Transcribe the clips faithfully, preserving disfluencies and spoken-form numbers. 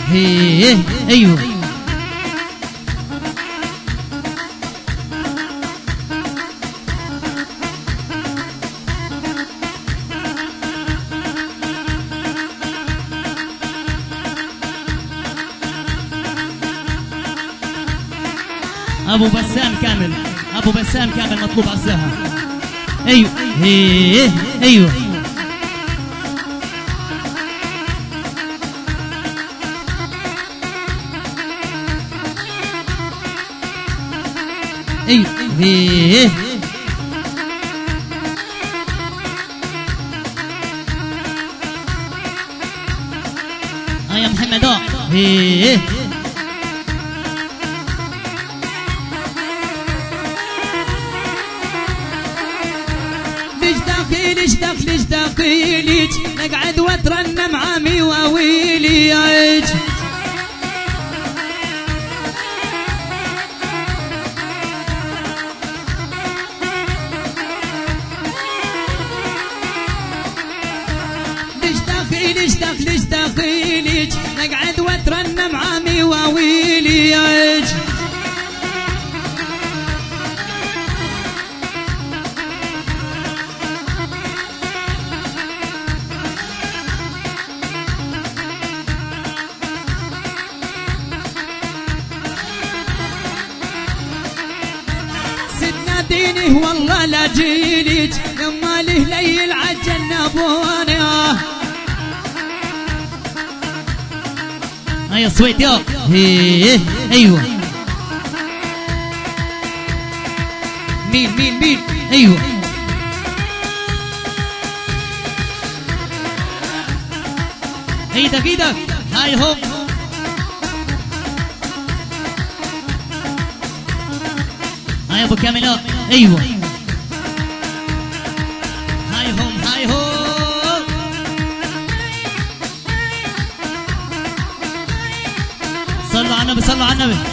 هي ايوه ابو بسام كامل، ابو بسام كامل مطلوب على الساحه. ايوه هي ايوه ايوه هي اه يا محمد اه هي اشتاق اشتاق ليك نقعد واترنم عامي واويليك اشتاق اشتاق اشتاق ليك نقعد واترنم عامي واويليك ديني والله لا جيلك يما له ليل عالجنبوني. هيا صويت يا هي ايوه مين مين مين ايوه ايدك ايدك هاي هم هاي ابو كاملات ايوه هاي هم هاي هم صلوا على النبي صلوا على النبي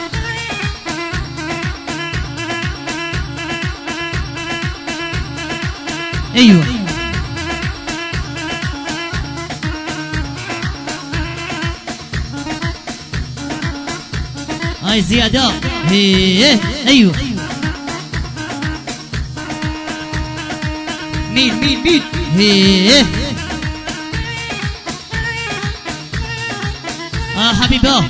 ايوه هاي زيادة هي ايوه مين مين مين هي اه حبيبه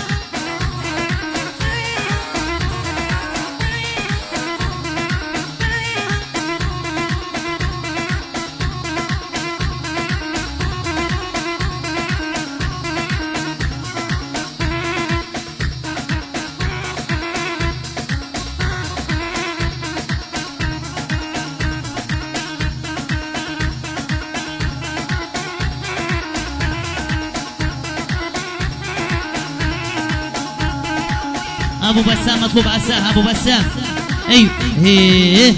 ابو بسام مطلوب على الساحه ابو بسام ايوه هي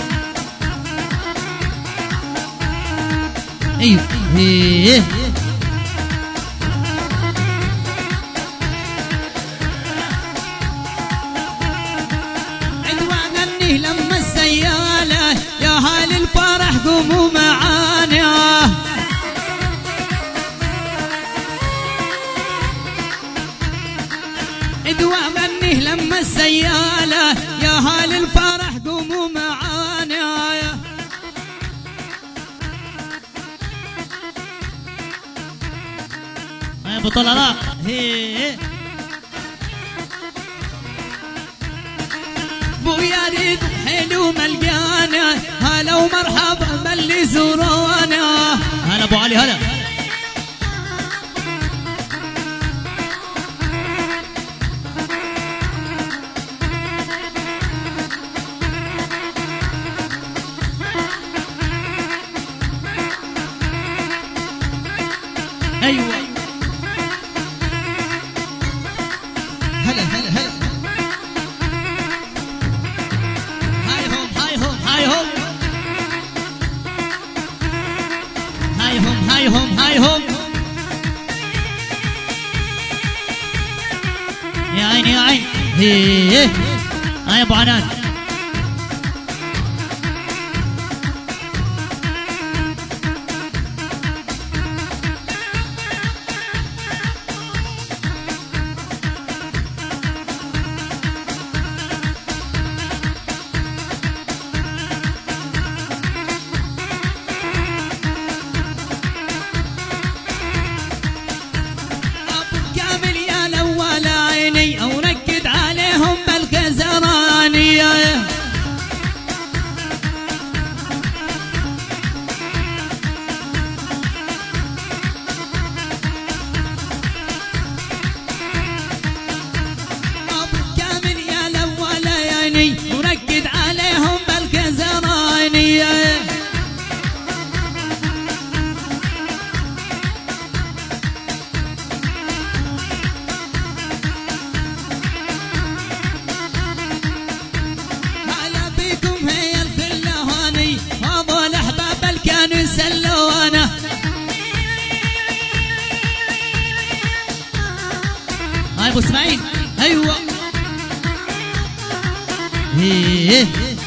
ايوه هي عدوانني لما السياله يا هال الفرح قوموا معانا عدوانني لما السياله يا هال الفرح قوموا معانا يا ابو طلال هي بويا ريد حلو ملقانا هلا ومرحبا باللي زورونا هلا ابو علي هلا ايوه هلا هلا هلا هاي هم هاي هم هاي هم هاي هم هاي هم هاي هم يا عين يا عين هي هاي ابو عنان زماني وركد عليهم بالكزراني. هلا بيكم هي الفلهاني هذول احباب اللي كانوا يسلونا. هاي ابو اسماعيل ايوه ايه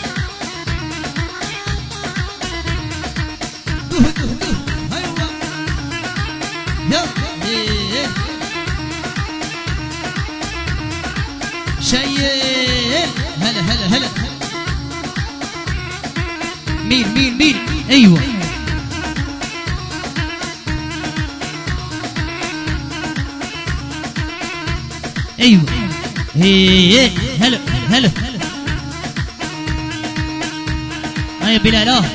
ايوه يلا ايه شيل هلا هلا هلا مين مين مين ايوه ايوه ايه هلا هلا هيا بلال اه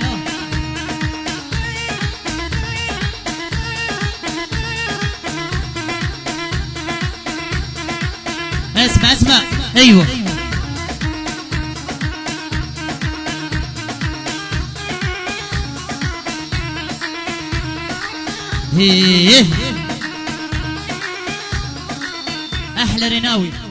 اسمع اسمع ايوه ايه احلى رناوي